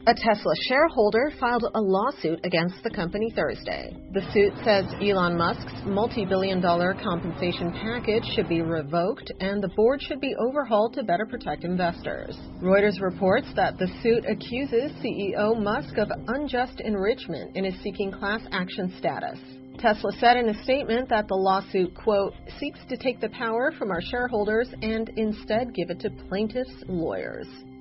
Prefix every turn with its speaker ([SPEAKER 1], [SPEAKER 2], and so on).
[SPEAKER 1] A Tesla shareholder filed a lawsuit against the company Thursday. The suit says Elon Musk's multi-billion-dollar compensation package should be revoked and the board should be overhauled to better protect investors. Reuters reports that the suit accuses CEO Musk of unjust enrichment and is seeking class action status. Tesla said in a statement that the lawsuit, quote, seeks to take the power from our shareholders and instead give it to plaintiffs' lawyers.